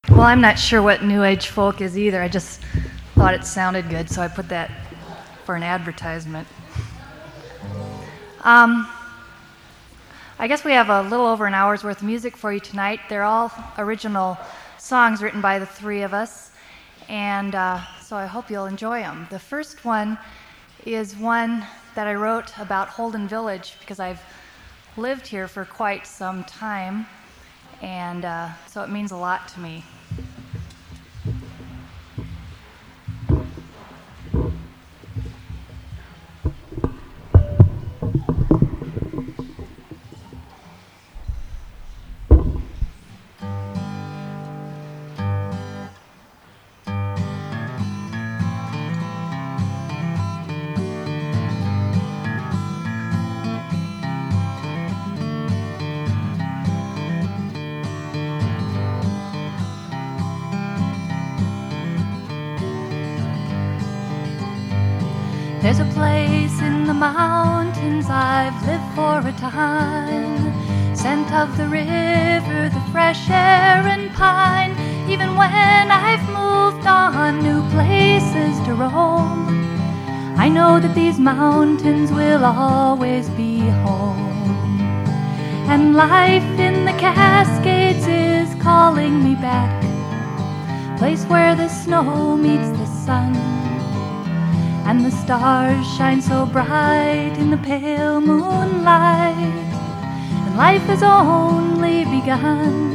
Well, I'm not sure what New Age folk is either. I just thought it sounded good, so I put that for an advertisement. I guess we have a little over an hour's worth of music for you tonight. They're all original songs written by the three of us, and so I hope you'll enjoy them. The first one is one that I wrote about Holden Village because I've lived here for quite some time, and so it means a lot to me. There's a place in the mountains I've lived for a time, scent of the river, the fresh air and pine. Even when I've moved on new places to roam, I know that these mountains will always be home. And life in the Cascades is calling me back, place where the snow meets the sun, and the stars shine so bright in the pale moonlight, and life has only begun.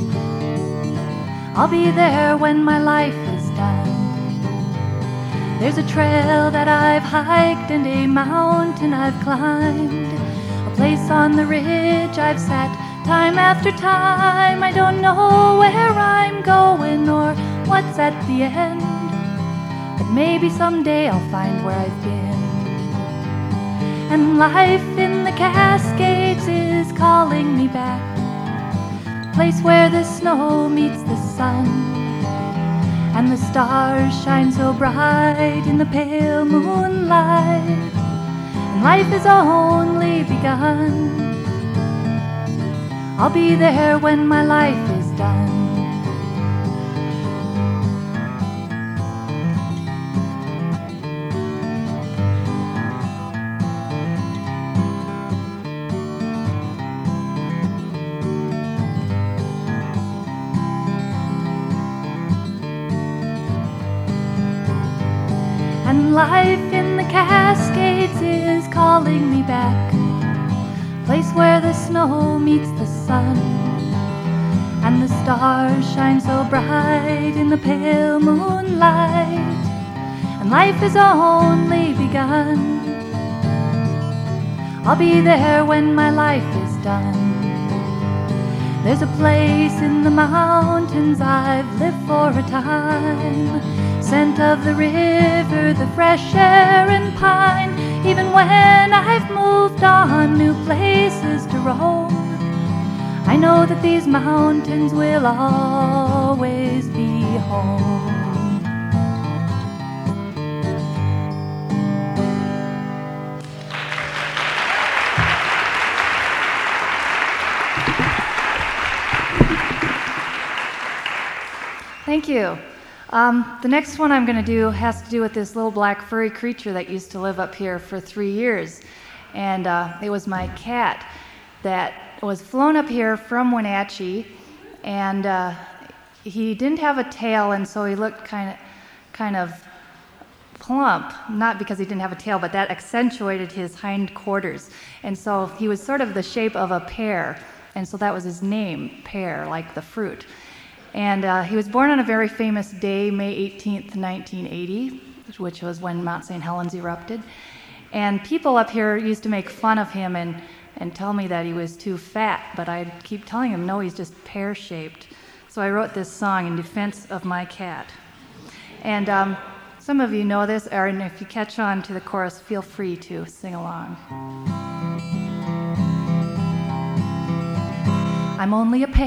I'll be there when my life is done. There's a trail that I've hiked and a mountain I've climbed, a place on the ridge I've sat time after time. I don't know where I'm going or what's at the end, but maybe someday I'll find where I've been. And life in the Cascades is calling me back, place where the snow meets the sun, and the stars shine so bright in the pale moonlight, and life has only begun. I'll be there when my life is done. And life in the Cascades is calling me back, place where the snow meets the sun, and the stars shine so bright in the pale moonlight, and life has only begun. I'll be there when my life is done. There's a place in the mountains I've lived for a time, scent of the river, the fresh air and pine. Even when I've moved on new places to roam, I know that these mountains will always be home. Thank you. The next one I'm going to do has to do with this little black furry creature that used to live up here for 3 years. And it was my cat that was flown up here from Wenatchee. And he didn't have a tail, and so he looked kind of plump. Not because he didn't have a tail, but that accentuated his hindquarters. And so he was sort of the shape of a pear. And so that was his name, Pear, like the fruit. And he was born on a very famous day, May 18th, 1980, which was when Mount St. Helens erupted. And people up here used to make fun of him and tell me that he was too fat, but I'd keep telling him, no, he's just pear-shaped. So I wrote this song in defense of my cat. And some of you know this, and if you catch on to the chorus, feel free to sing along. I'm only a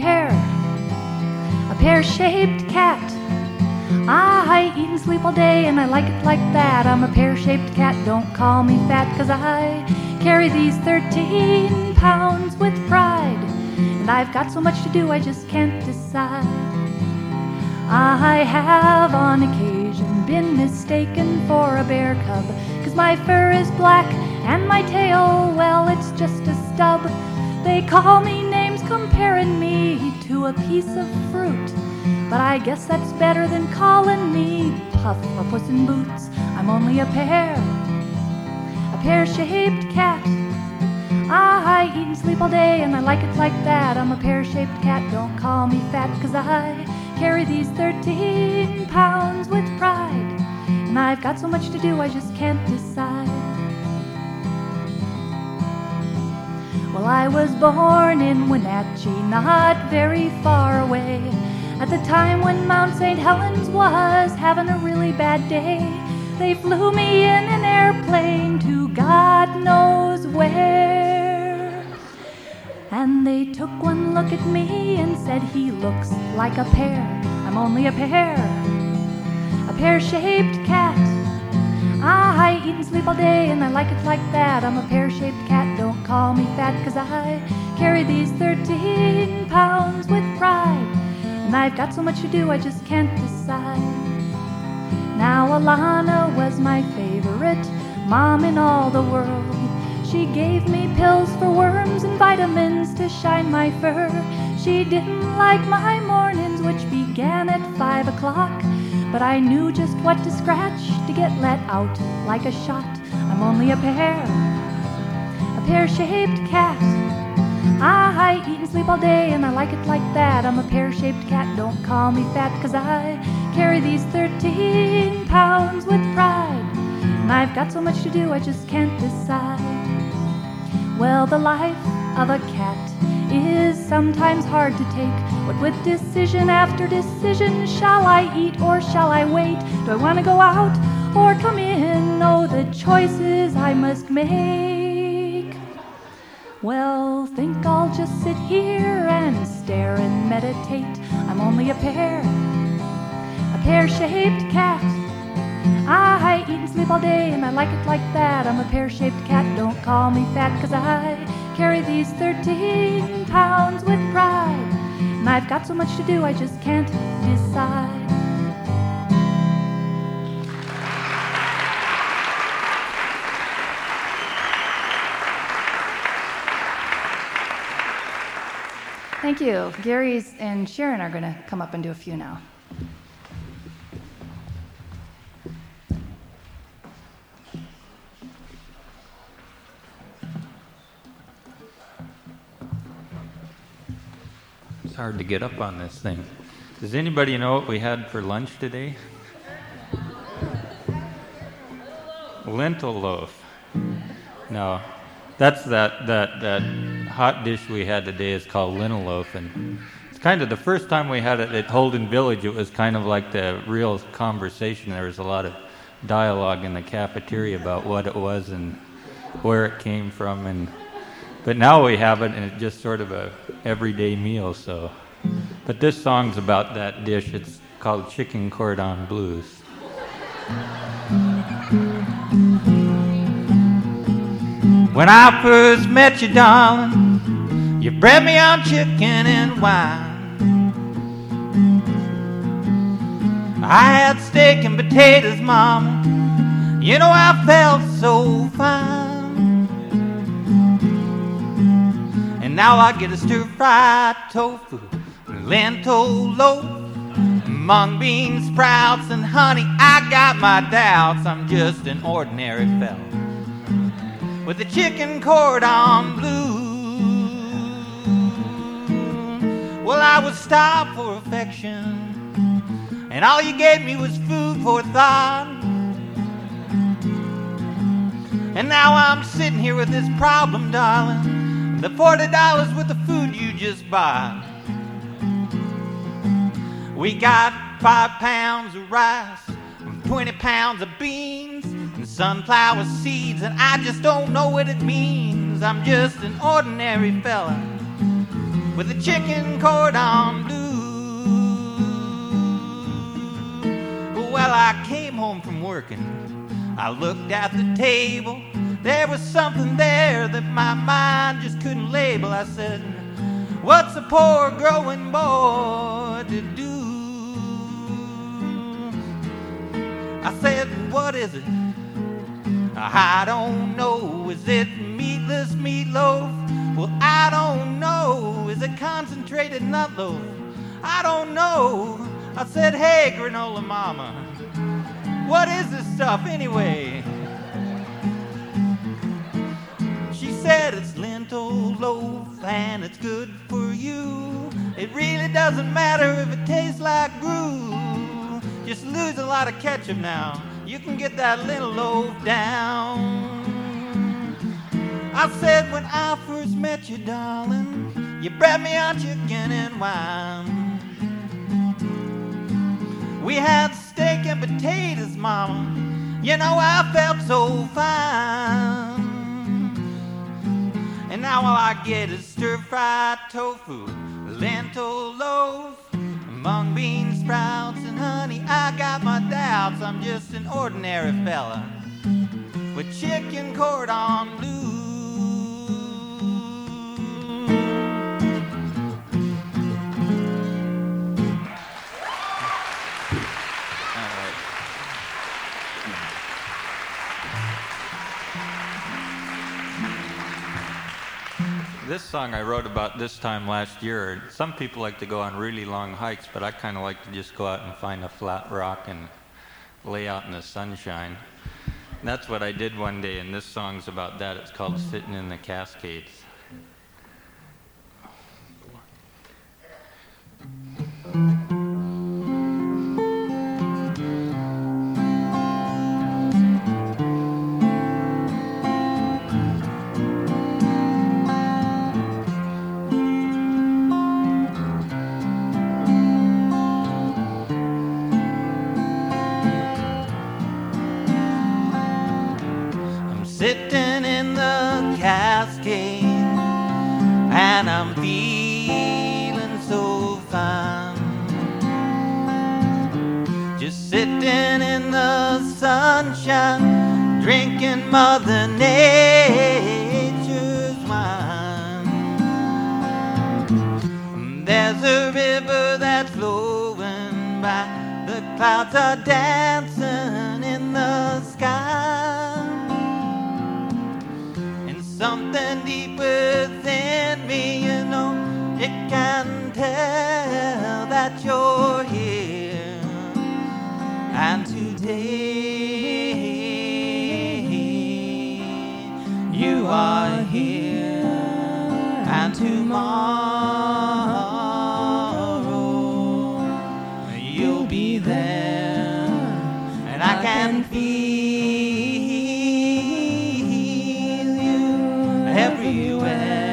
pear-shaped cat. I eat and sleep all day and I like it like that. I'm a pear-shaped cat, don't call me fat, 'cause I carry these 13 pounds with pride. And I've got so much to do I just can't decide. I have on occasion been mistaken for a bear cub, 'cause my fur is black and my tail, well, it's just a stub. They call me names comparing me to a piece of fruit, but I guess that's better than calling me Puff or Puss in Boots. I'm only a pear-shaped cat. I eat and sleep all day and I like it like that. I'm a pear-shaped cat, don't call me fat, 'cause I carry these 13 pounds with pride. And I've got so much to do I just can't decide. Well, I was born in Wenatchee, not very far away, at the time when Mount St. Helens was having a really bad day. They flew me in an airplane to God knows where, and they took one look at me and said, he looks like a pear. I'm only a pear-shaped cat. I eat and sleep all day and I like it like that. I'm a pear-shaped cat, don't call me fat, 'cause I carry these 13 pounds with pride. And I've got so much to do I just can't decide. Now Alana was my favorite mom in all the world. She gave me pills for worms and vitamins to shine my fur. She didn't like my mornings, which began at 5 o'clock, but I knew just what to scratch to get let out like a shot. I'm only a pear-shaped cat. I eat and sleep all day and I like it like that. I'm a pear-shaped cat, don't call me fat, 'cause I carry these 13 pounds with pride. And I've got so much to do I just can't decide. Well, the life of a cat is sometimes hard to take. What with decision after decision, shall I eat or shall I wait? Do I want to go out or come in? Oh, the choices I must make. Well, think I'll just sit here and stare and meditate. I'm only a pear-shaped cat. I eat and sleep all day and I like it like that. I'm a pear-shaped cat, don't call me fat, 'cause I carry these 13 pounds with pride. And I've got so much to do I just can't decide. Thank you. Gary's and Sharon are going to come up and do a few now. It's hard to get up on this thing. Does anybody know what we had for lunch today? Lentil loaf. No, that's that hot dish we had today is called lentil loaf, and it's kind of the first time we had it at Holden Village. It was kind of like the real conversation. There was a lot of dialogue in the cafeteria about what it was and where it came from, but now we have it, and it's just sort of a everyday meal. So, but this song's about that dish. It's called Chicken Cordon Blues. When I first met you, darling, you bred me on chicken and wine. I had steak and potatoes, mama. You know I felt so fine. And now I get a stir-fried tofu, lentil loaf, mung beans, sprouts, and honey. I got my doubts, I'm just an ordinary fella with a chicken cordon bleu. Well, I was starved for affection, and all you gave me was food for thought. And now I'm sitting here with this problem, darling, the $40 with the food you just bought. We got 5 pounds of rice, 20 pounds of beans, and sunflower seeds, and I just don't know what it means. I'm just an ordinary fella with a chicken cordon bleu. Well, I came home from working, I looked at the table. There was something there that my mind just couldn't label. I said, what's a poor growing boy to do? what is it? I don't know. Is it meatless meatloaf? Well, I don't know. Is it concentrated nut loaf? I don't know. I said, hey, granola mama, what is this stuff anyway? She said it's lentil loaf and it's good for you. It really doesn't matter if it tastes like glue. Just lose a lot of ketchup now. You can get that lentil loaf down. I said when I first met you, darling, you bred me on chicken and wine. We had steak and potatoes, mama. You know, I felt so fine. And now all I get is stir-fried tofu, lentil loaf, mung bean sprouts, and honey, I got my doubts. I'm just an ordinary fella with chicken cordon bleu. This song I wrote about this time last year. Some people like to go on really long hikes, but I kind of like to just go out and find a flat rock and lay out in the sunshine. And that's what I did one day, and this song's about that. It's called Sitting in the Cascades. Sitting in the Cascade, and I'm feeling so fine. Just sitting in the sunshine, drinking Mother Nature's wine. There's a river that's flowing by, the clouds are dancing in the sky. Something deep within me, you know, it can tell that you're here. And today you are here, and tomorrow you'll be there, and I can feel everywhere.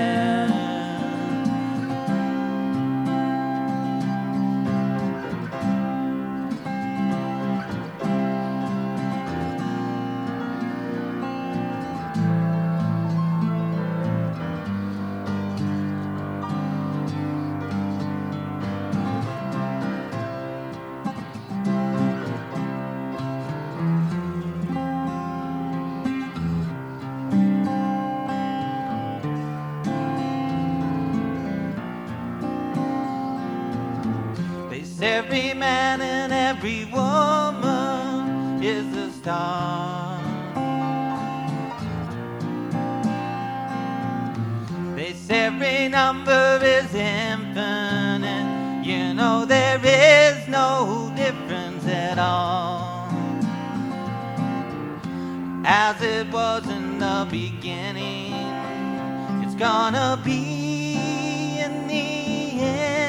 Every man and every woman is a star. They say every number is infinite. You know there is no difference at all. As it was in the beginning, it's gonna be in the end.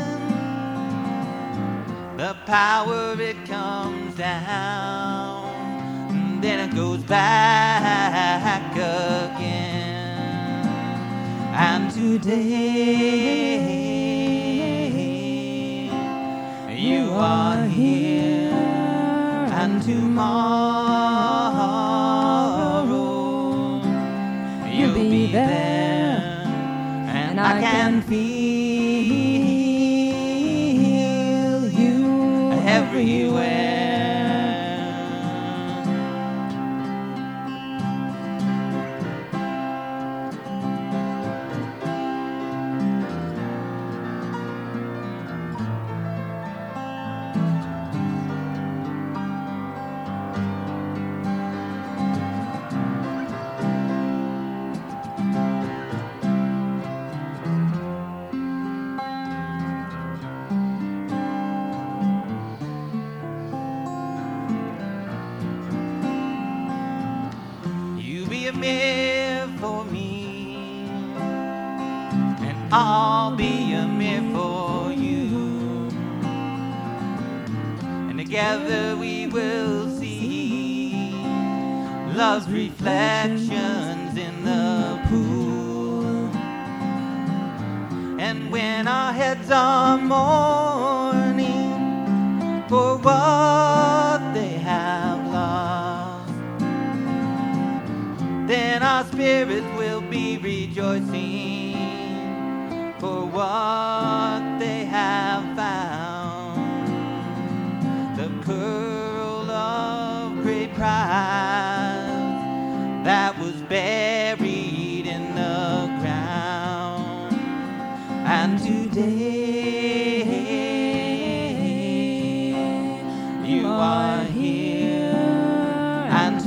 The power, it comes down, and then it goes back again. And today you are here, and tomorrow you'll be there, and I can feel everywhere. I'll be a mirror for you, and together we will see love's reflections in the pool. And when our heads are mourning for what they have lost, then our spirit will be rejoicing for what they have found. The pearl of great price that was buried in the ground. And today you are here, and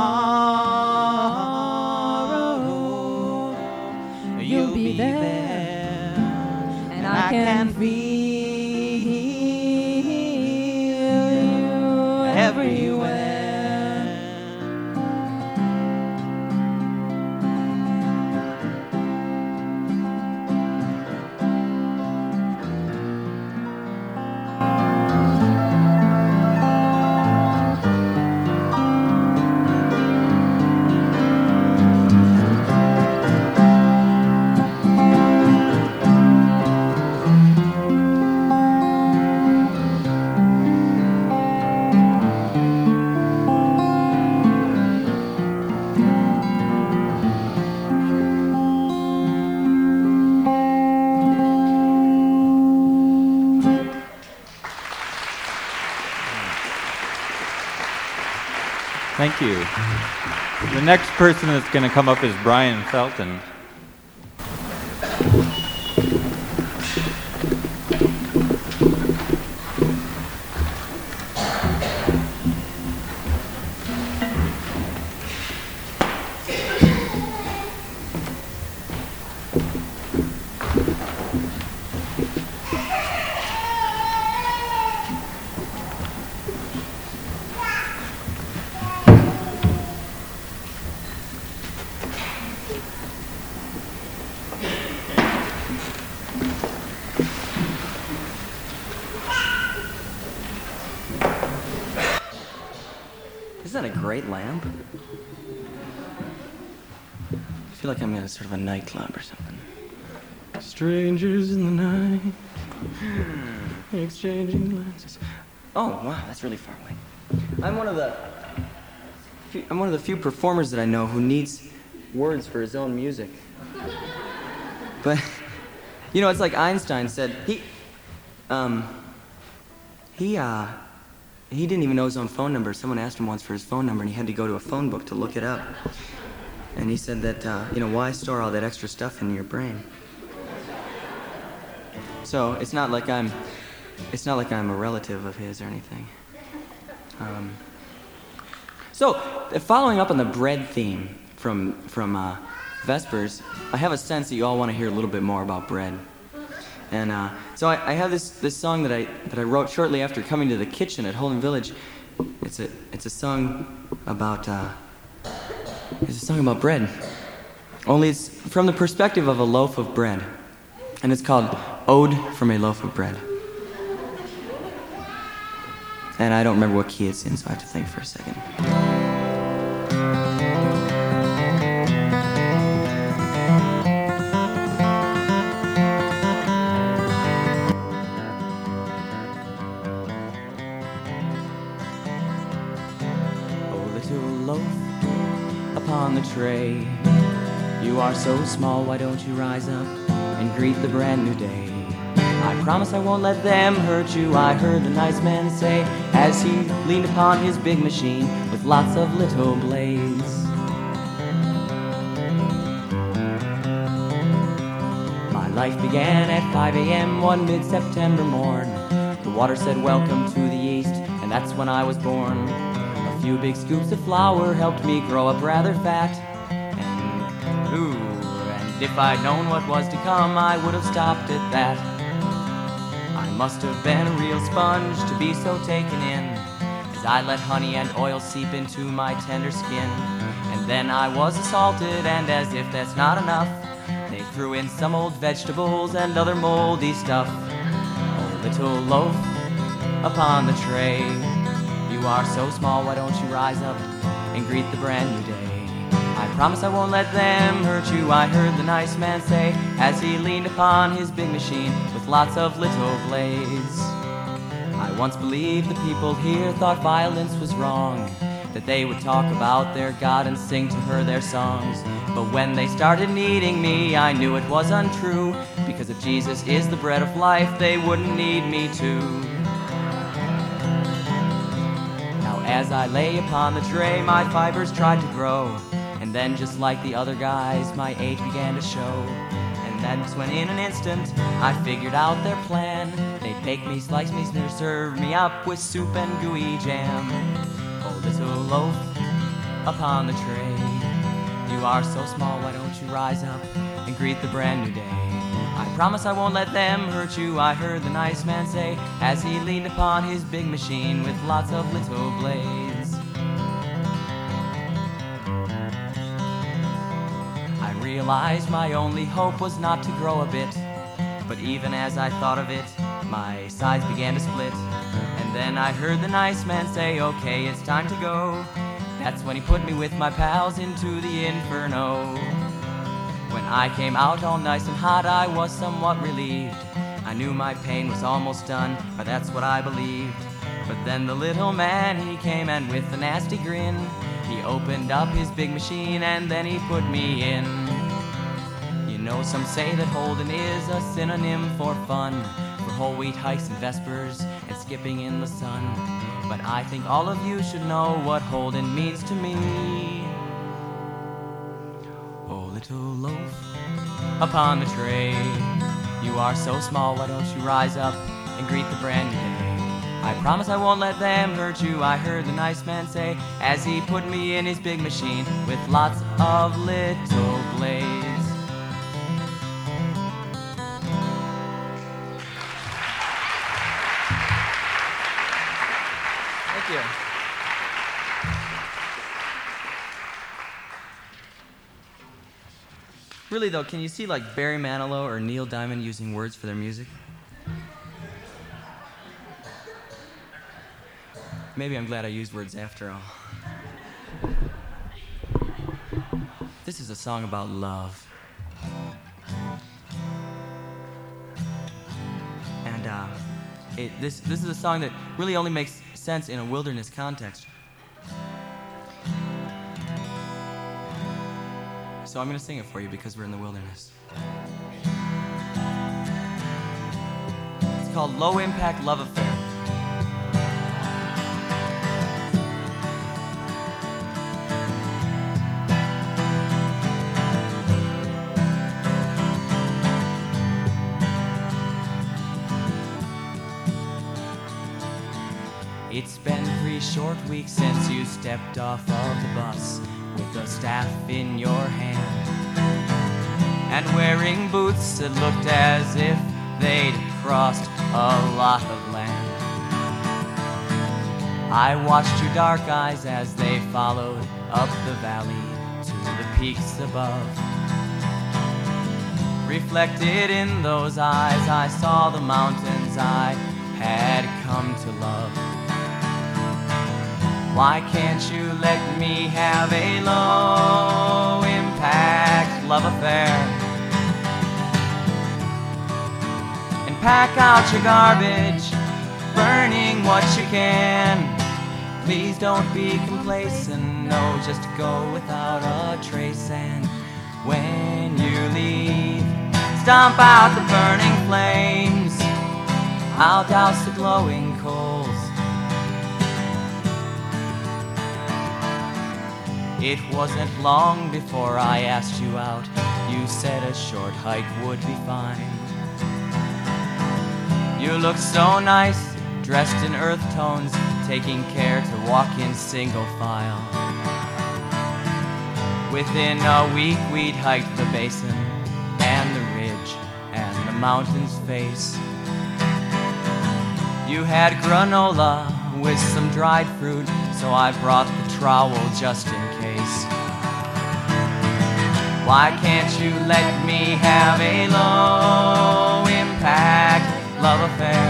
tomorrow you'll be there, and I can feel you everywhere. Thank you. The next person that's going to come up is Brian Felton. Isn't that a great lamp? I feel like I'm in sort of a nightclub or something. Strangers in the night, exchanging glances. Oh, wow, that's really far away. I'm one of the few performers that I know who needs words for his own music. But, you know, it's like Einstein said, he didn't even know his own phone number. Someone asked him once for his phone number, and he had to go to a phone book to look it up. And he said that, why store all that extra stuff in your brain? So it's not like I'm a relative of his or anything. So following up on the bread theme from Vespers, I have a sense that you all want to hear a little bit more about bread. And so I have this song that I wrote shortly after coming to the kitchen at Holden Village. It's a song about bread. Only it's from the perspective of a loaf of bread, and it's called "Ode from a Loaf of Bread." And I don't remember what key it's in, so I have to think for a second. On the tray, you are so small, why don't you rise up and greet the brand new day? I promise I won't let them hurt you, I heard the nice man say, as he leaned upon his big machine with lots of little blades. My life began at 5 a.m. one mid-September morn. The water said welcome to the east, and that's when I was born. A few big scoops of flour helped me grow up rather fat. And if I'd known what was to come, I would have stopped at that. I must have been a real sponge to be so taken in, as I let honey and oil seep into my tender skin. And then I was assaulted, and as if that's not enough, they threw in some old vegetables and other moldy stuff. Oh, little loaf upon the tray, you are so small, why don't you rise up and greet the brand new day? I promise I won't let them hurt you, I heard the nice man say, as he leaned upon his big machine with lots of little blades. I once believed the people here thought violence was wrong, that they would talk about their God and sing to her their songs. But when they started needing me, I knew it was untrue, because if Jesus is the bread of life, they wouldn't need me to. Now as I lay upon the tray, my fibers tried to grow, and then just like the other guys, my age began to show. And that's when in an instant I figured out their plan. They'd bake me, slice me, serve me up with soup and gooey jam. Oh, little loaf upon the tray, you are so small, why don't you rise up and greet the brand new day? I promise I won't let them hurt you, I heard the nice man say, as he leaned upon his big machine with lots of little blades. I realized my only hope was not to grow a bit, but even as I thought of it, my sides began to split. And then I heard the nice man say, okay, it's time to go. That's when he put me with my pals into the inferno. When I came out all nice and hot, I was somewhat relieved. I knew my pain was almost done, or that's what I believed. But then the little man, he came, and with a nasty grin, he opened up his big machine and then he put me in. You know, some say that Holden is a synonym for fun, for whole wheat hikes and vespers and skipping in the sun. But I think all of you should know what Holden means to me. Oh, little loaf upon the tray, you are so small, why don't you rise up and greet the brand new day? I promise I won't let them hurt you, I heard the nice man say, as he put me in his big machine with lots of little blades. Thank you. Really though, can you see like Barry Manilow or Neil Diamond using words for their music? Maybe I'm glad I used words after all. This is a song about love. And this is a song that really only makes sense in a wilderness context. So I'm going to sing it for you because we're in the wilderness. It's called Low Impact Love Affair. It's been 3 short weeks since you stepped off of the bus with a staff in your hand and wearing boots that looked as if they'd crossed a lot of land. I watched your dark eyes as they followed up the valley to the peaks above. Reflected in those eyes, I saw the mountains I had come to love. Why can't you let me have a low-impact love affair and pack out your garbage, burning what you can? Please don't be complacent, no, just go without a trace. And when you leave, stomp out the burning flames, I'll douse the glowing coals. It wasn't long before I asked you out. You said a short hike would be fine. You look so nice, dressed in earth tones, taking care to walk in single file. Within a week we'd hiked the basin and the ridge and the mountain's face. You had granola with some dried fruit, so I brought the trowel just in case. Why can't you let me have a low impact love affair?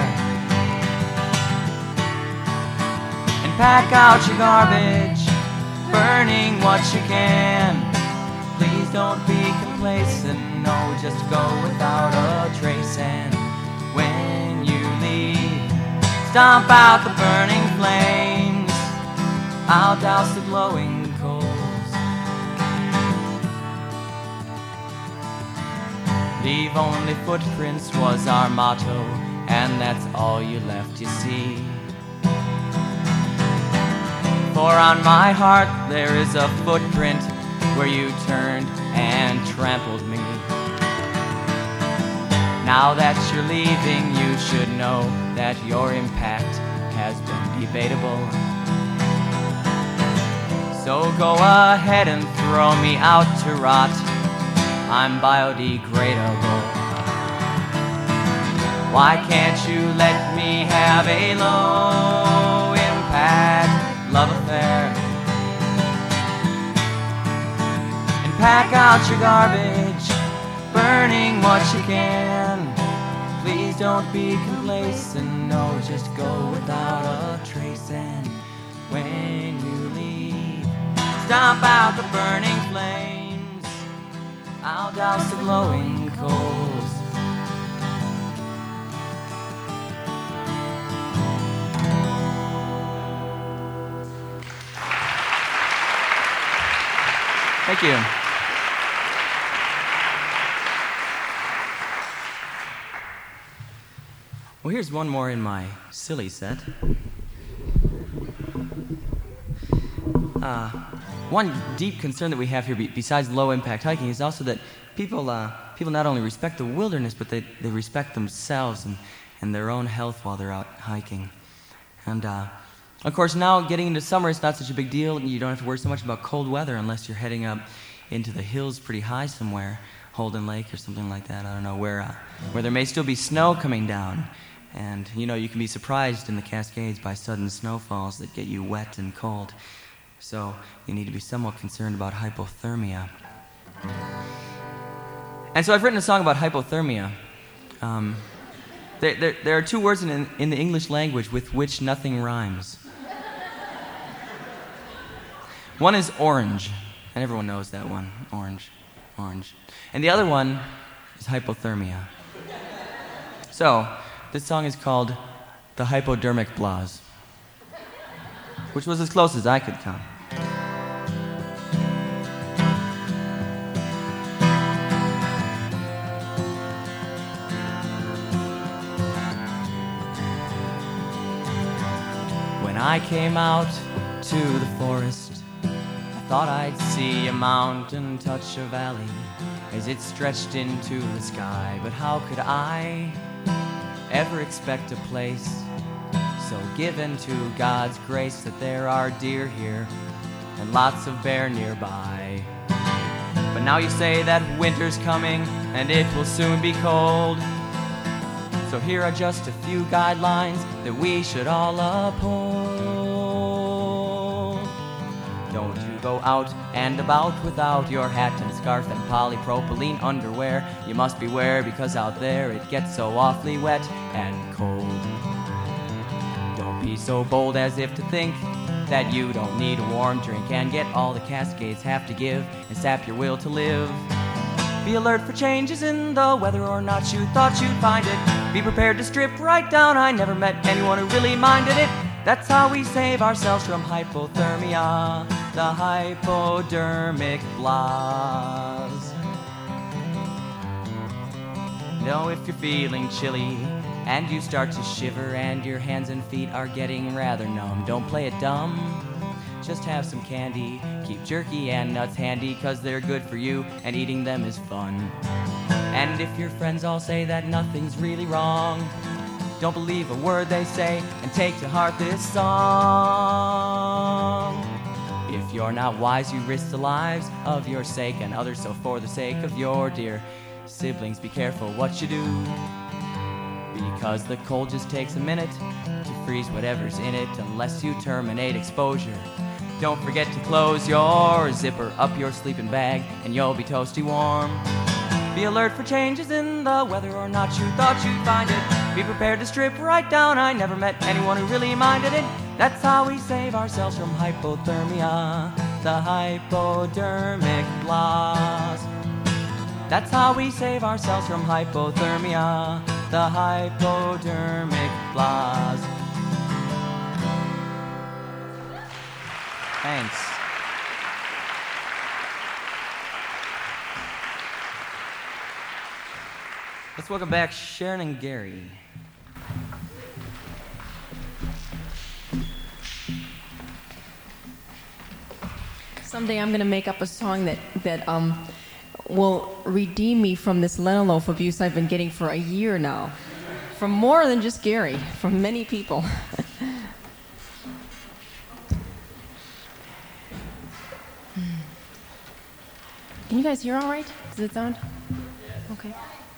And pack out your garbage, burning what you can. Please don't be complacent, no, just go without a trace. And when you leave, stomp out the burning flames. I'll douse the glowing coals. Leave only footprints was our motto, and that's all you left, you see. For on my heart there is a footprint where you turned and trampled me. Now that you're leaving, you should know that your impact has been debatable. So go ahead and throw me out to rot. I'm biodegradable. Why can't you let me have a low impact love affair? And pack out your garbage, burning what you can. Please don't be complacent, no, just go without a trace. And when you leave, stomp out the burning flames. I'll douse the glowing coals. Thank you. Well, here's one more in my silly set. One deep concern that we have here, besides low-impact hiking, is also that people not only respect the wilderness, but they respect themselves and their own health while they're out hiking. And, of course, now getting into summer, it's not such a big deal. You don't have to worry so much about cold weather unless you're heading up into the hills pretty high somewhere, Holden Lake or something like that. I don't know, where there may still be snow coming down. And, you know, you can be surprised in the Cascades by sudden snowfalls that get you wet and cold. So you need to be somewhat concerned about hypothermia. And so I've written a song about hypothermia. There are two words in the English language with which nothing rhymes. One is orange, and everyone knows that one. Orange. And the other one is hypothermia. So this song is called The Hypodermic Blahs, which was as close as I could come. When I came out to the forest, I thought I'd see a mountain touch a valley as it stretched into the sky. But how could I ever expect a place so given to God's grace that there are deer here and lots of bear nearby? But now you say that winter's coming and it will soon be cold. So here are just a few guidelines that we should all uphold. Don't you go out and about without your hat and scarf and polypropylene underwear. You must beware, because out there it gets so awfully wet and cold. Don't be so bold as if to think that you don't need a warm drink and get all the Cascades have to give and sap your will to live. Be alert for changes in the weather, or not you thought you'd find it. Be prepared to strip right down. I never met anyone who really minded it. That's how we save ourselves from hypothermia, the hypodermic blahs. Now if you're feeling chilly and you start to shiver and your hands and feet are getting rather numb, don't play it dumb. Just have some candy, keep jerky and nuts handy, 'cause they're good for you and eating them is fun. And if your friends all say that nothing's really wrong, don't believe a word they say and take to heart this song. If you're not wise, you risk the lives of your sake and others, so for the sake of your dear siblings, be careful what you do. Because the cold just takes a minute to freeze whatever's in it, unless you terminate exposure. Don't forget to close your zipper up your sleeping bag, and you'll be toasty warm. Be alert for changes in the weather, or not you thought you'd find it. Be prepared to strip right down. I never met anyone who really minded it. That's how we save ourselves from hypothermia, the hypodermic blast. That's how we save ourselves from hypothermia, the hypodermic blast. Thanks. Let's welcome back Sharon and Gary. Someday I'm going to make up a song that will redeem me from this Lenalof abuse I've been getting for a year now. From more than just Gary, from many people. Can you guys hear all right? Does it sound? Okay.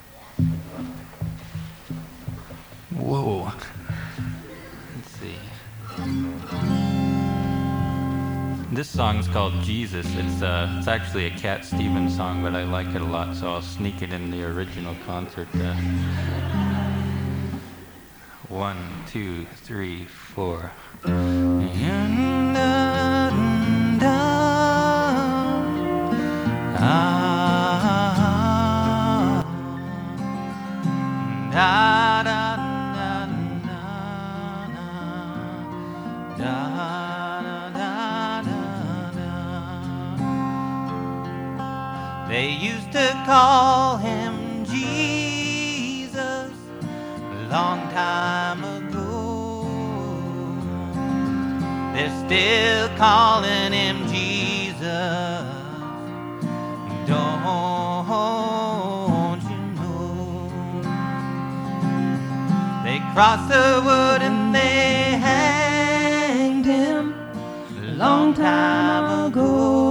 Whoa. Let's see. This song's called Jesus. It's actually a Cat Stevens song, but I like it a lot, so I'll sneak it in the original concert. 1, 2, 3, 4. They used to call him Jesus a long time ago. They're still calling him Jesus. Don't you know? They crossed the wood and they hanged him a long time ago.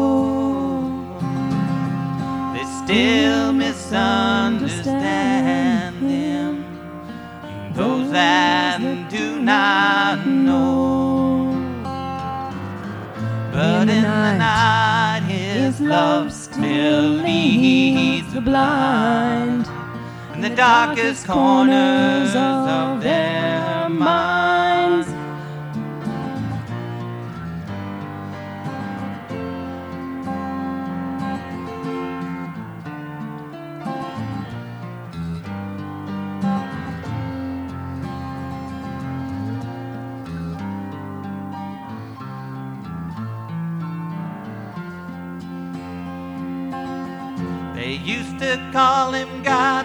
Still misunderstand him, those that do not know. But in the night his love still leads the blind in the darkest corners of their minds. They used to call him God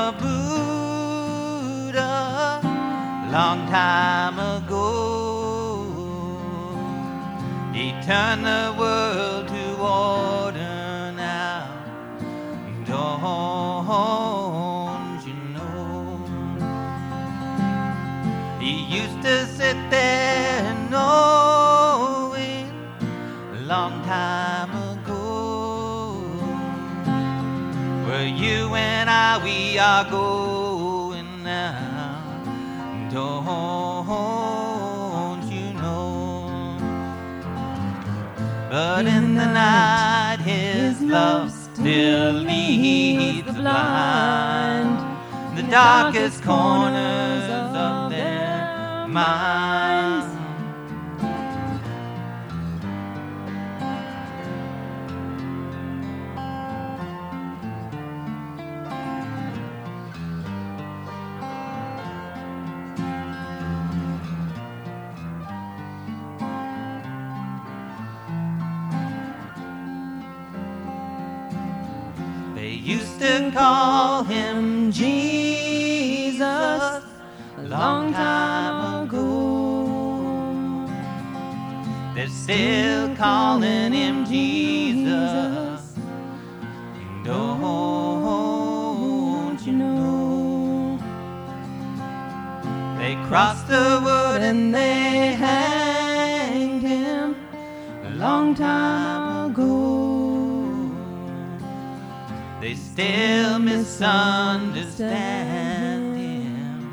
Mabuddha long time ago. He turned the world to order now. Don't you know? He used to sit there knowing a long time ago. Where you and I, we are going now. Don't you know? But in the night his love still leads the blind in the darkest corners of their minds. They used to call him Jesus a long time ago. They're still calling him Jesus. Don't you know? They crossed the wood and they hanged him a long time ago. They still misunderstand him,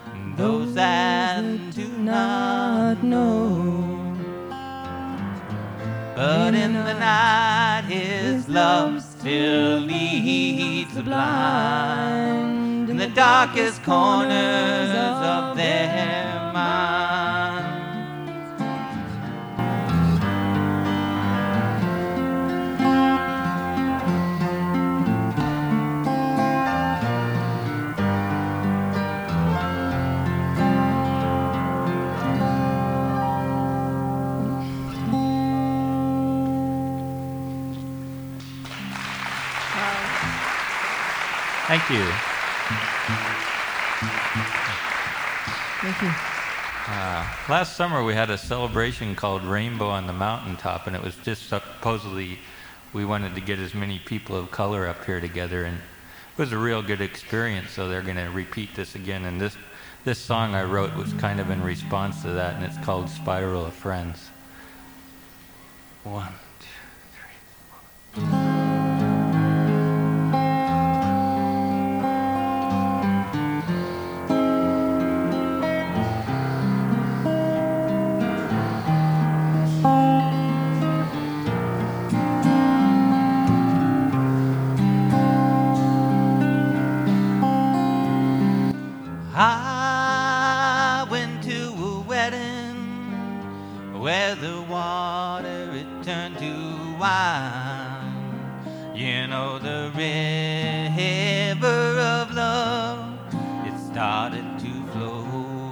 those that do not know. But in the night his love still leads the blind in the darkest corners of their minds. Thank you. Thank you. Last summer we had a celebration called Rainbow on the Mountaintop, and it was just supposedly we wanted to get as many people of color up here together, and it was a real good experience, so they're going to repeat this again. And this song I wrote was kind of in response to that, and it's called Spiral of Friends. 1, 2, 3, 4. I went to a wedding where the water it turned to wine. You know, the river of love, it started to flow.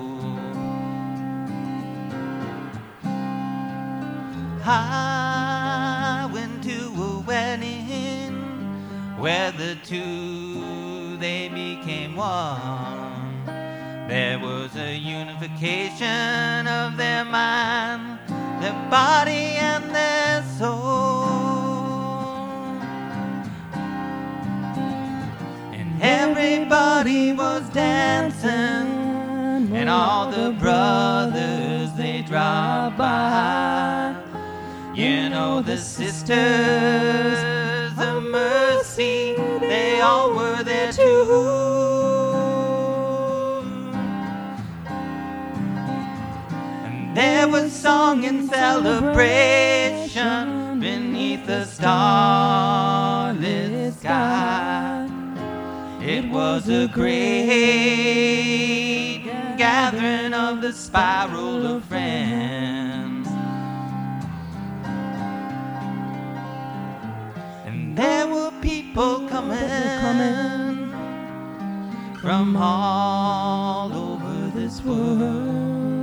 I went to a wedding where the two, they became one. There was a unification of their mind, their body and their soul. And everybody was dancing, and all the brothers, they dropped by. You know, the sisters of mercy, they all were there too. There was song and celebration beneath the starlit sky. It was a great gathering of the spiral of friends. And there were people coming from all over this world.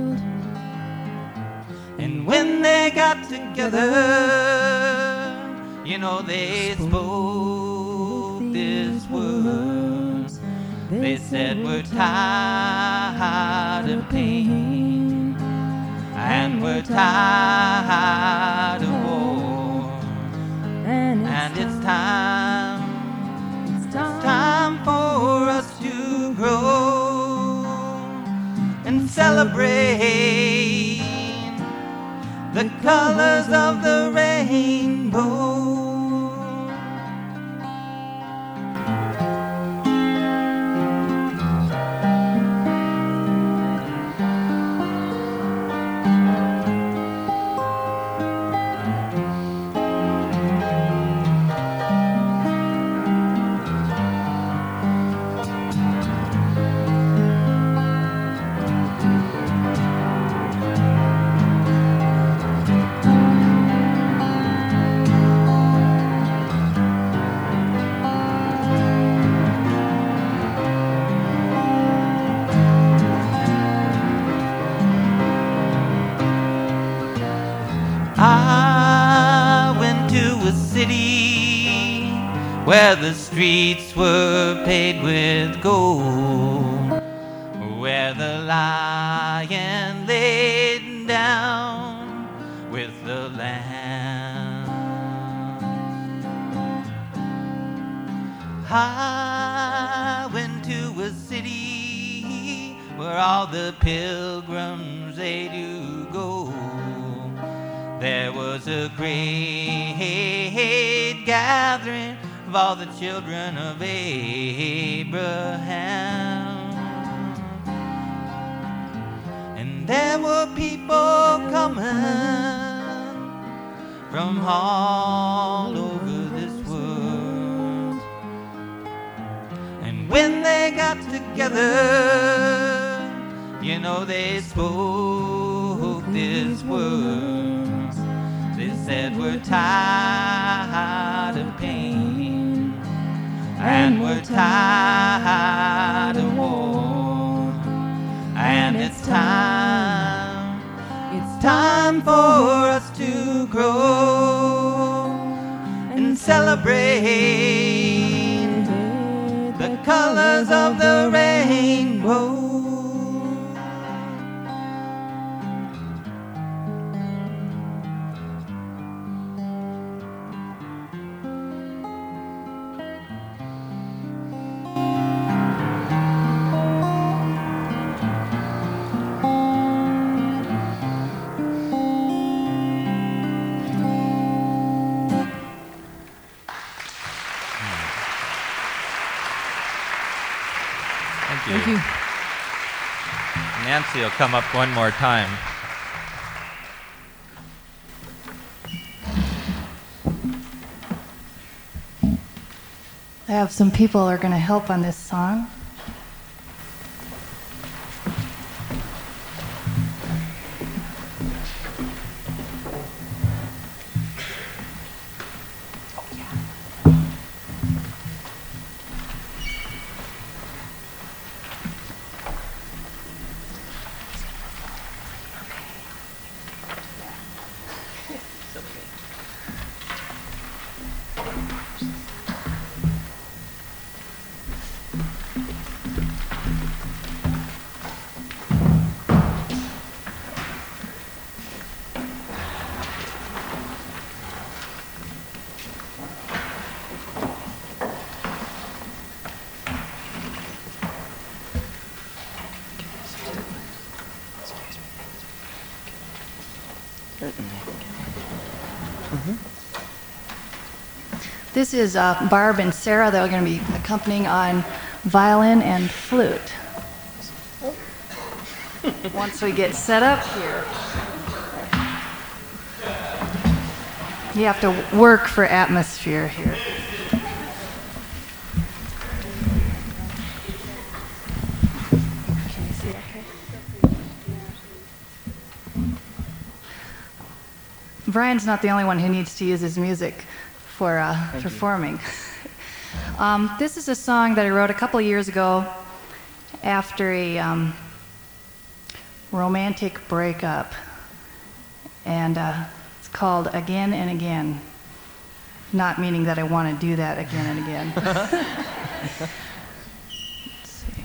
And when they got together, you know, they spoke these words. They said, we're tired of pain, and we're tired of war, and it's time for us to grow and celebrate the colors of the rainbow. I went to a city where the streets were paved with gold, where the lion laid down with the lamb. I went to a city where all the pilgrims, they do go. There was a great gathering of all the children of Abraham. And there were people coming from all over this world. And when they got together, you know they spoke these words. They said we're tired of pain, and we're tired of war, and it's time for us to grow and celebrate the colors of the rainbow. Thank you. Nancy will come up one more time. I have some people who are going to help on this song. This is Barb and Sarah. They're going to be accompanying on violin and flute. Once we get set up here, you have to work for atmosphere here. Can you see okay? Brian's not the only one who needs to use his music for performing. This is a song that I wrote a couple of years ago after a romantic breakup, and it's called Again and Again, not meaning that I want to do that again and again. Let's see.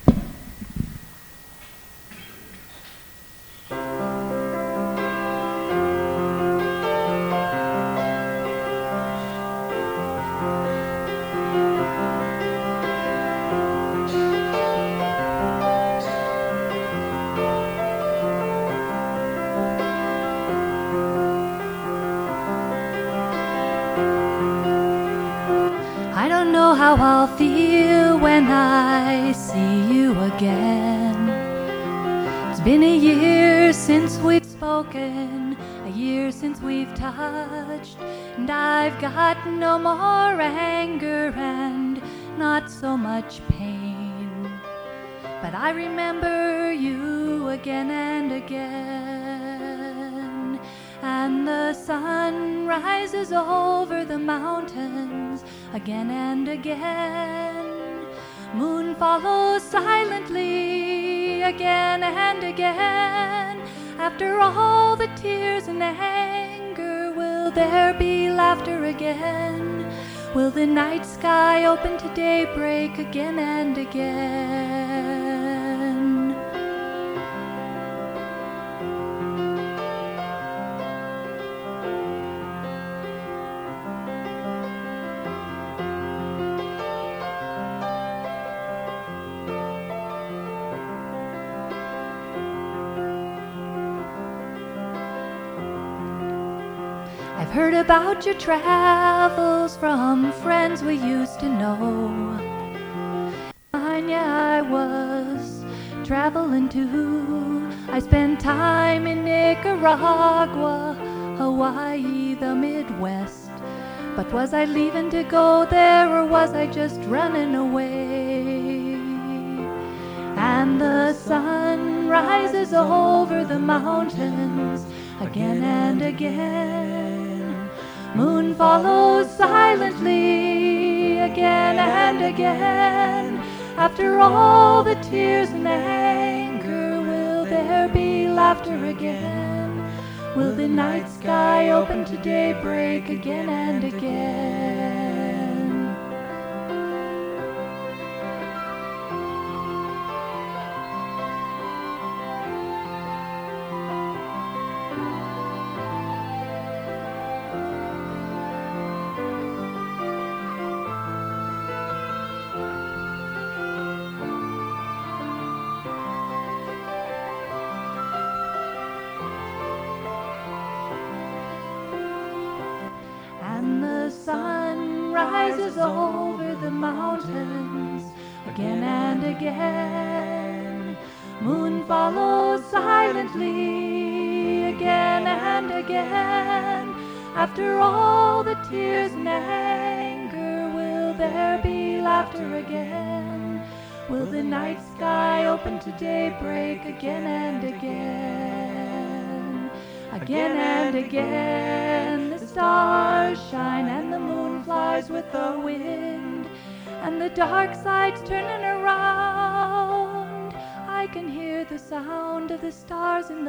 I don't know how I'll feel when I see you again. It's been a year since we've spoken, a year since we've touched, and I've got no more anger and not so much pain. But I remember you again and again, and the sun rises over the mountains again and again. Moon follows silently again and again. After all the tears and anger, will there be laughter again? Will the night sky open to daybreak again and again? I've heard about your travels from friends we used to know. And yeah, I was traveling too. I spent time in Nicaragua, Hawaii, the Midwest. But was I leaving to go there, or was I just running away? And the sun rises over the mountains again and again. Moon follows silently again and again. After all the tears and anger, will there be laughter again? Will the night sky open to daybreak again and again? Rises over the mountains again and again. Moon follows silently again and again. After all the tears and anger, will there be laughter again? Will the night sky open to daybreak again and again? Again and again, the stars shine and the moon flies with the wind, and the dark side's turning around. I can hear the sound of the stars in the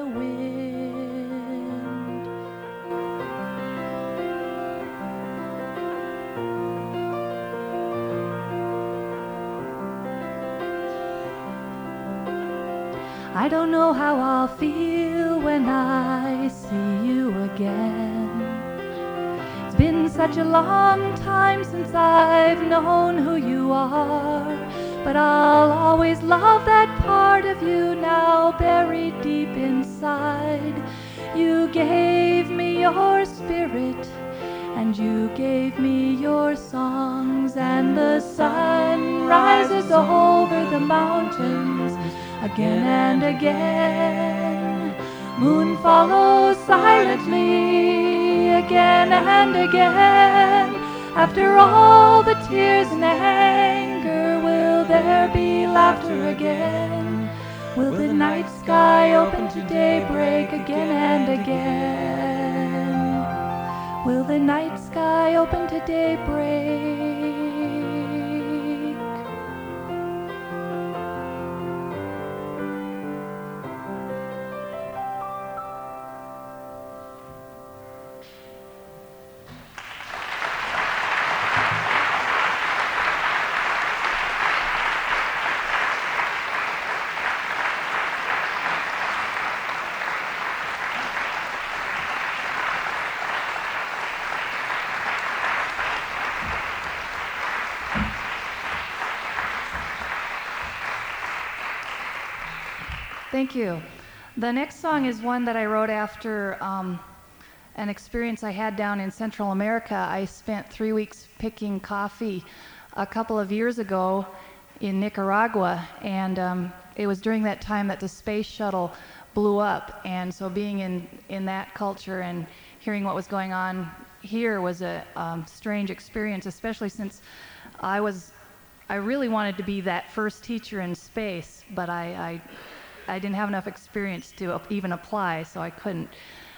wind. I don't know how I'll feel when I see you again. It's been such a long time since I've known who you are, but I'll always love that part of you now buried deep inside. You gave me your spirit, and you gave me your songs, and the sun rises over the mountains again and again. Moon follows silently again and again. After all the tears and anger, will there be laughter again? Will the night sky open to daybreak again and again? Will the night sky open to daybreak? Thank you. The next song is one that I wrote after an experience I had down in Central America. I spent 3 weeks picking coffee a couple of years ago in Nicaragua, and it was during that time that the space shuttle blew up. And so being in that culture and hearing what was going on here was a strange experience, especially since I really wanted to be that first teacher in space, but I didn't have enough experience to even apply, so I couldn't.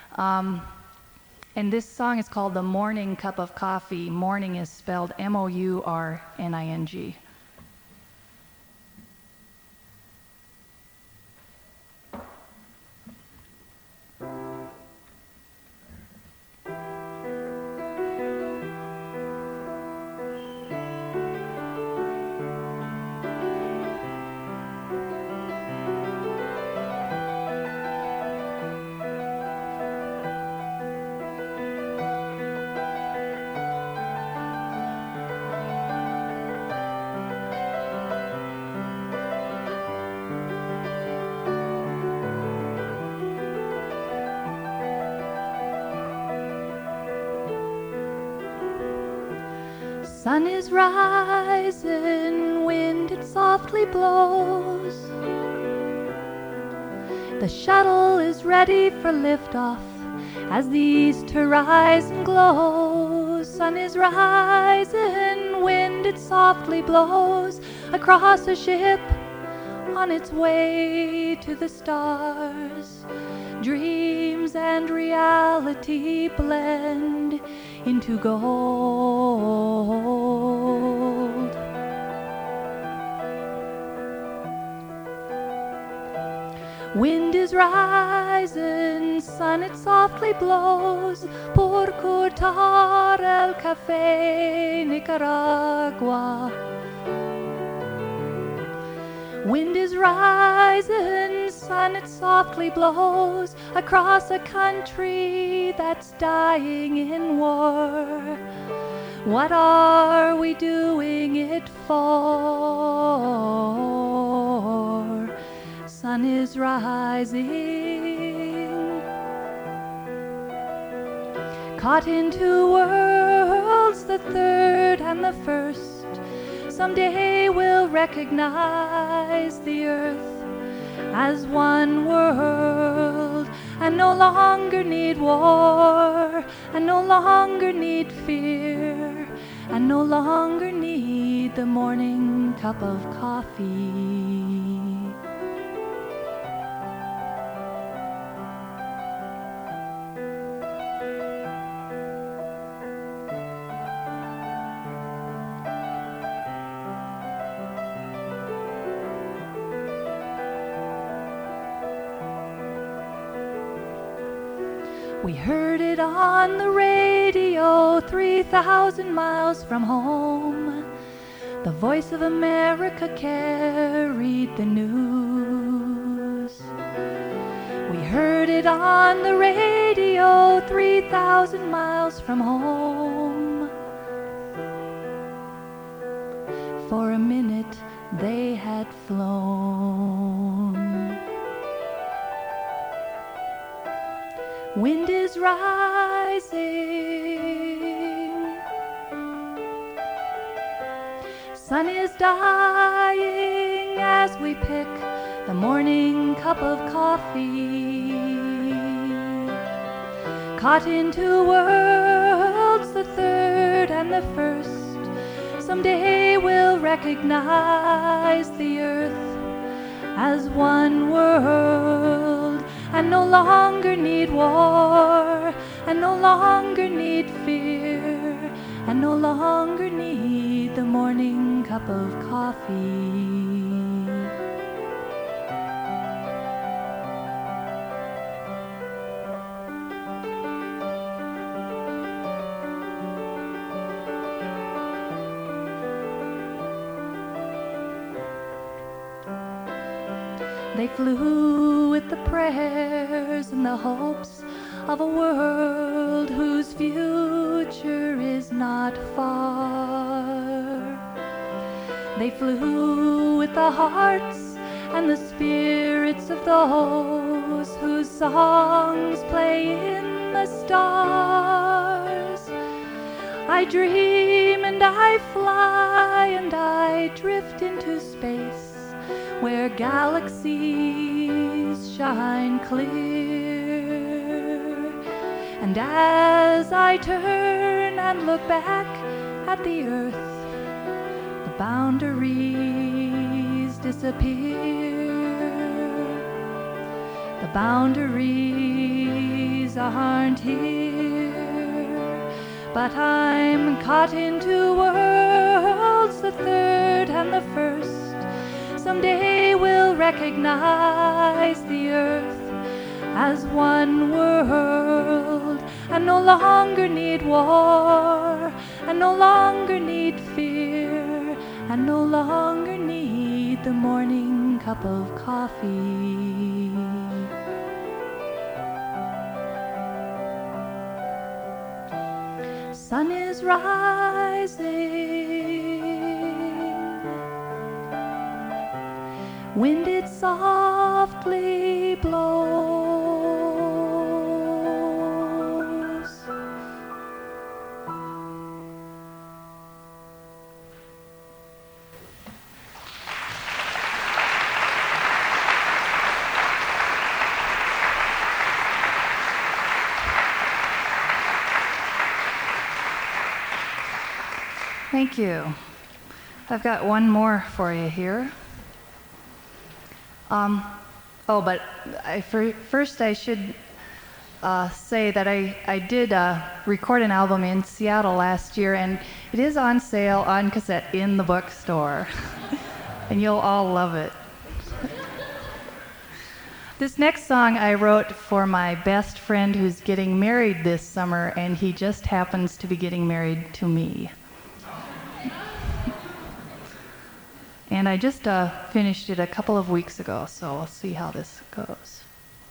And this song is called The Morning Cup of Coffee. Morning is spelled M-O-U-R-N-I-N-G. Sun is rising, wind it softly blows. The shuttle is ready for liftoff, As the east horizon glows, sun is rising, wind it softly blows across a ship on its way to the stars. Dreams and reality blend into gold. Wind is rising, sun it softly blows, por cortar el café Nicaragua. Wind is rising, sun it softly blows across a country that's dying in war. What are we doing it for? Sun is rising. Caught in two worlds, the third and the first. Someday we'll recognize the earth as one world and no longer need war and no longer need fear and no longer need the morning cup of coffee. We heard it on the radio 3,000 miles from home. The voice of America carried the news. We heard it on the radio 3,000 miles from home. For a minute they had flown. Wind is rising, sun is dying as we pick the morning cup of coffee. Caught in two worlds, the third and the first. Someday we'll recognize the earth as one world and no longer need war and no longer need fear and no longer need the morning cup of coffee. They flew with the prayers and the hopes of a world whose future is not far. They flew with the hearts and the spirits of those whose songs play in the stars. I dream and I fly and I drift into space where galaxies shine clear. And as I turn and look back at the earth, the boundaries disappear. The boundaries aren't here, but I'm caught in two worlds, the third and the first. Someday we'll recognize the earth as one world and no longer need war and no longer need fear and no longer need the morning cup of coffee. Sun is rising, wind it softly blows. Thank you. I've got one more for you here. But first I should say that I did record an album in Seattle last year, and it is on sale on cassette in the bookstore. And you'll all love it. This next song I wrote for my best friend who's getting married this summer, and he just happens to be getting married to me. And I just finished it a couple of weeks ago, so we'll see how this goes.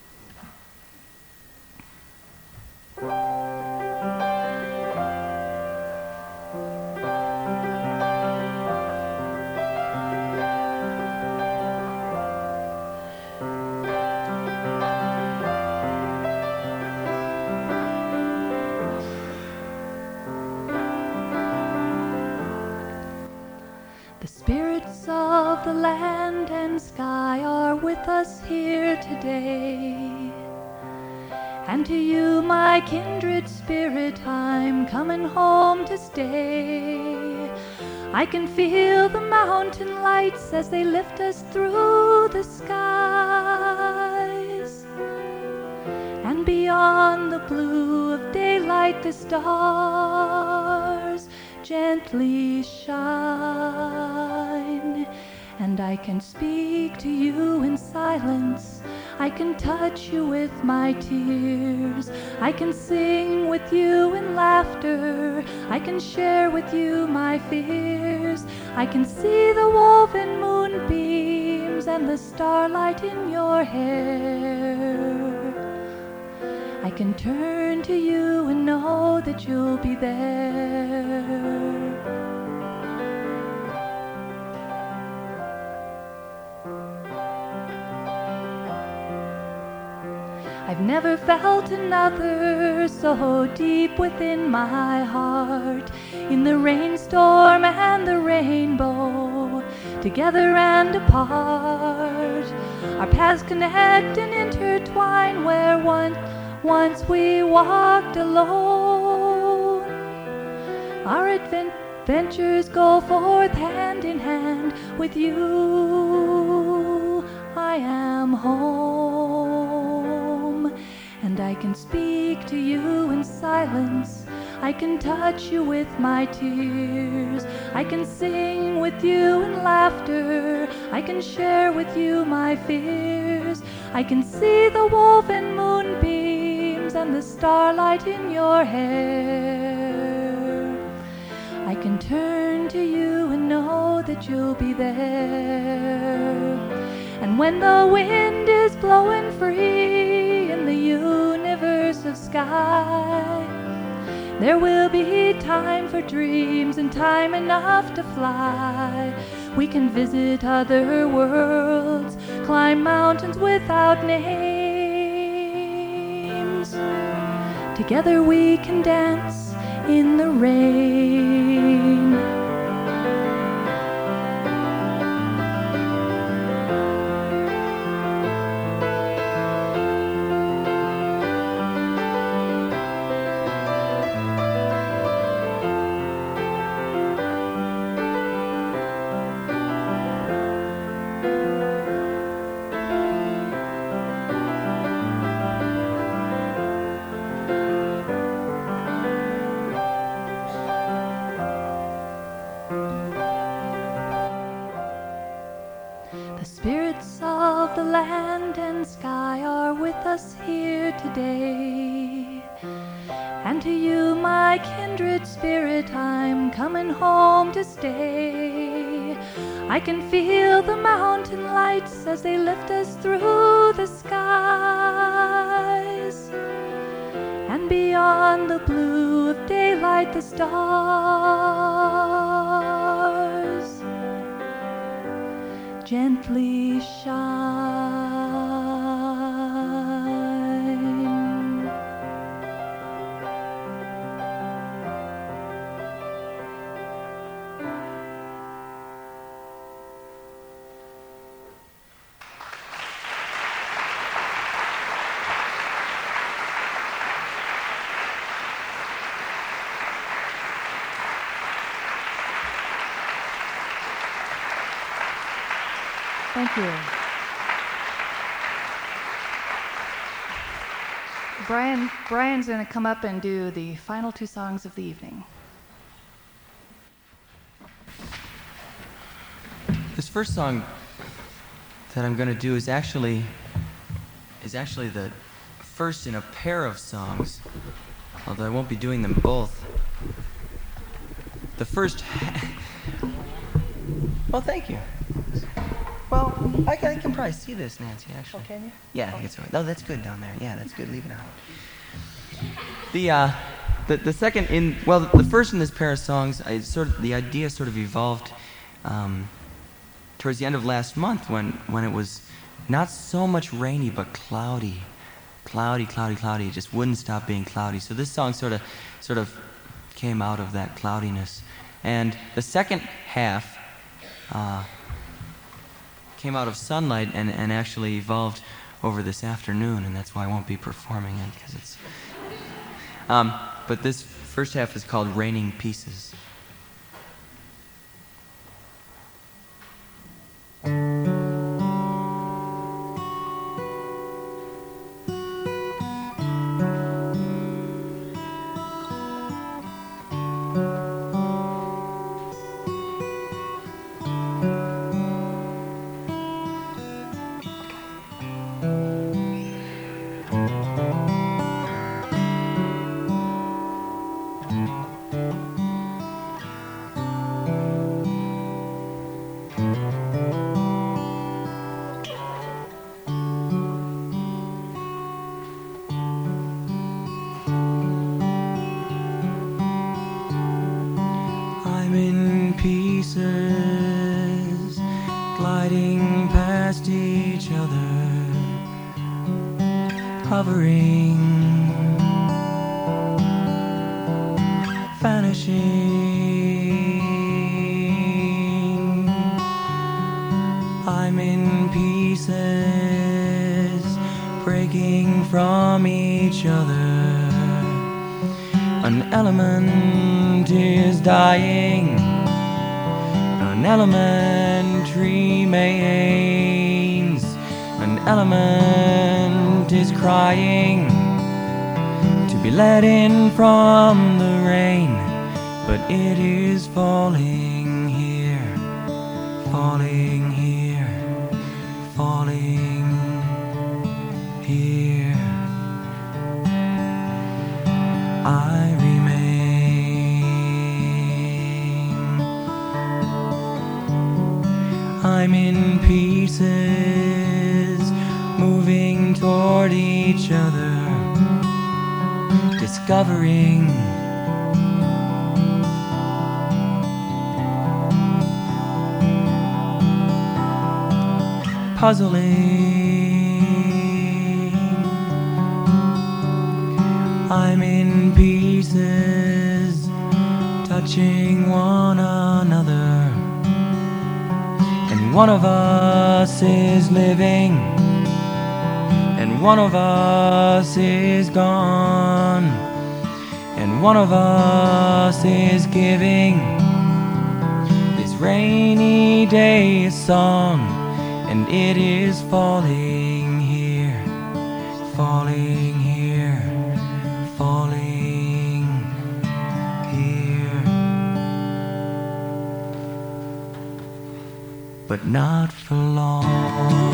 The spirits of the land and sky are with us here today. And to you, my kindred spirit, I'm coming home to stay. I can feel the mountain lights as they lift us through the skies. And beyond the blue of daylight, the stars gently shine. And I can speak to you in silence. I can touch you with my tears. I can sing with you in laughter. I can share with you my fears. I can see the woven moonbeams and the starlight in your hair. I can turn to you and know that you'll be there. I've never felt another so deep within my heart. In the rainstorm and the rainbow, together and apart, our paths connect and intertwine where once we walked alone. Our adventures go forth hand in hand. With you I am home. And I can speak to you in silence. I can touch you with my tears. I can sing with you in laughter. I can share with you my fears. I can see the woven moonbeams and the starlight in your hair. I can turn to you and know that you'll be there. And when the wind is blowing free in the universe of sky, there will be time for dreams and time enough to fly. We can visit other worlds, climb mountains without names. Together we can dance in the rain. The land and sky are with us here today. And to you, my kindred spirit, I'm coming home to stay. I can feel the mountain lights as they lift us through the skies. And beyond the blue of daylight, the stars gently shine. Thank you. Brian's going to come up and do the final two songs of the evening. This first song that I'm going to do is actually the first in a pair of songs, although I won't be doing them both. The first... Oh, thank you. Well, I can probably see this, Nancy, actually. Oh, can you? Yeah, I think it's all right. Oh, that's good down there. Yeah, that's good. Leave it out. The second the first in this pair of songs, the idea sort of evolved towards the end of last month when it was not so much rainy but cloudy. Cloudy. It just wouldn't stop being cloudy. So this song sort of came out of that cloudiness. And the second half came out of sunlight and actually evolved over this afternoon, and that's why I won't be performing it, because it's... but this first half is called Raining Pieces. Hovering, vanishing, I'm in pieces, breaking from each other. An element is dying, an element remains, an element is crying to be let in from the rain, but it is falling here, falling here, falling here. I remain. I'm in pieces, moving toward each other, discovering puzzling. I'm in pieces, touching one another, and one of us is living, and one of us is gone, and one of us is giving this rainy day a song, and it is falling here, falling here, falling here, but not for long.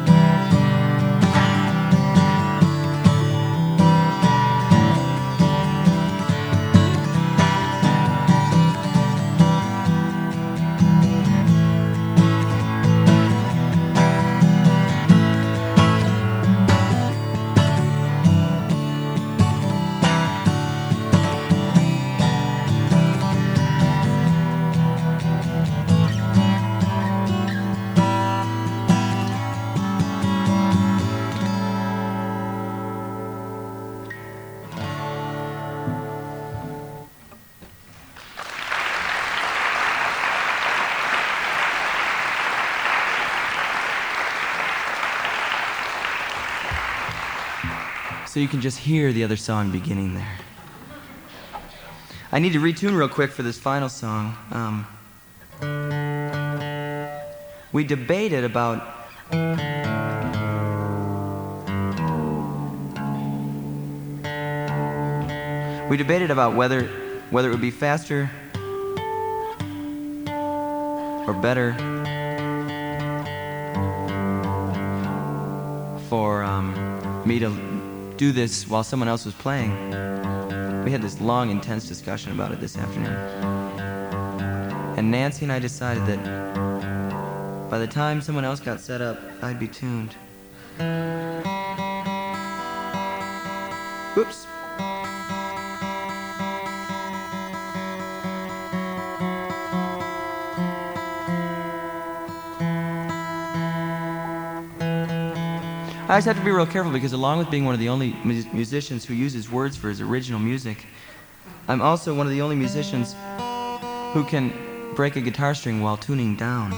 So you can just hear the other song beginning there. I need to retune real quick for this final song. we debated about whether it would be faster or better for me to do this while someone else was playing. We had this long, intense discussion about it this afternoon. And Nancy and I decided that by the time someone else got set up, I'd be tuned. Oops. I just have to be real careful because along with being one of the only musicians who uses words for his original music, I'm also one of the only musicians who can break a guitar string while tuning down.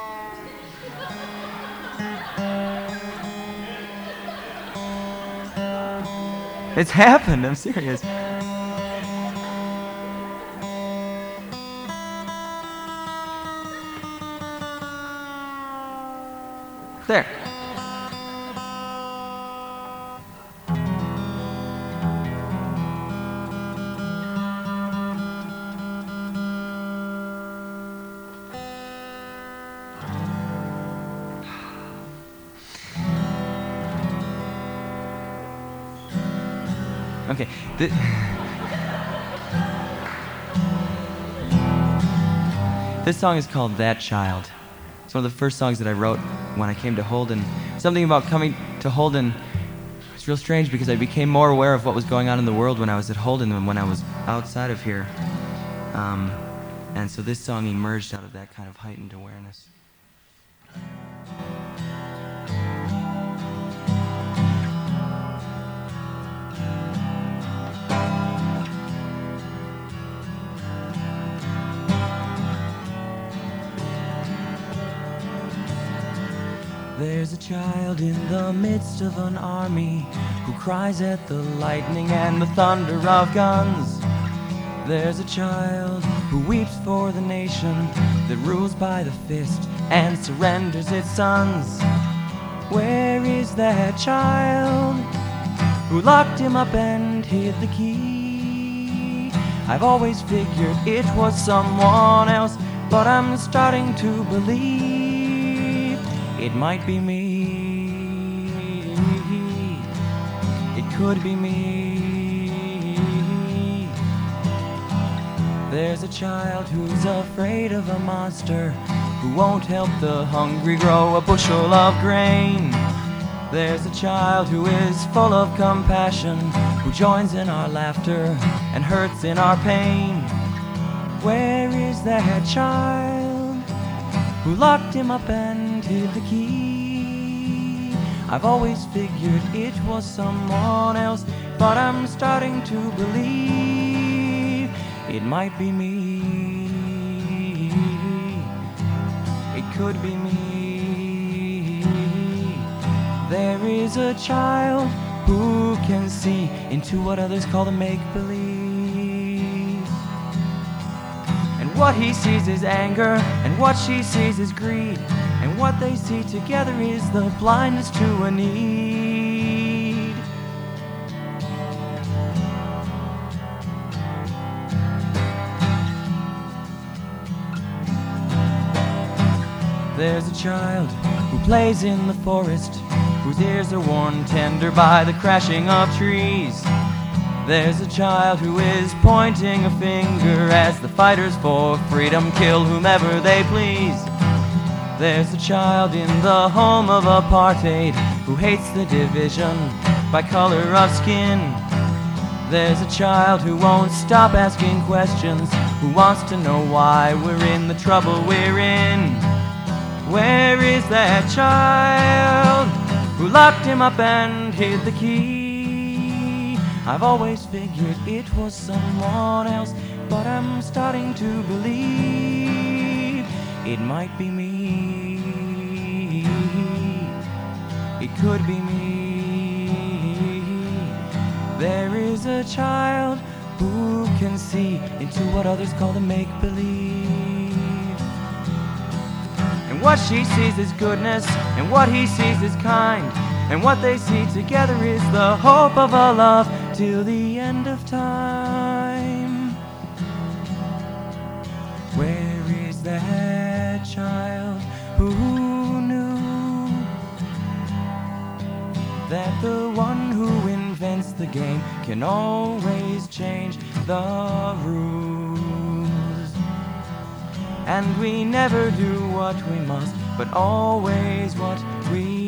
It's happened, I'm serious. There. Okay. This song is called That Child. It's one of the first songs that I wrote when I came to Holden. Something about coming to Holden, it's real strange because I became more aware of what was going on in the world when I was at Holden than when I was outside of here. And so this song emerged out of that kind of heightened awareness. There's a child in the midst of an army who cries at the lightning and the thunder of guns. There's a child who weeps for the nation that rules by the fist and surrenders its sons. Where is that child who locked him up and hid the key? I've always figured it was someone else, but I'm starting to believe it might be me. It could be me. There's a child who's afraid of a monster who won't help the hungry grow a bushel of grain. There's a child who is full of compassion, who joins in our laughter and hurts in our pain. Where is that child who locked him up and hid the key? I've always figured it was someone else, but I'm starting to believe it might be me. It could be me. There is a child who can see into what others call the make-believe. And what he sees is anger, and what she sees is greed, and what they see together is the blindness to a need. There's a child who plays in the forest, whose ears are worn tender by the crashing of trees. There's a child who is pointing a finger as the fighters for freedom kill whomever they please. There's a child in the home of apartheid who hates the division by color of skin. There's a child who won't stop asking questions, who wants to know why we're in the trouble we're in. Where is that child who locked him up and hid the key? I've always figured it was someone else, but I'm starting to believe it might be me. It could be me. There is a child who can see into what others call the make-believe. And What she sees is goodness, and what he sees is kind, and what they see together is the hope of a love till the end of time. Where is that child who knew that the one who invents the game can always change the rules? And we never do what we must, but always what we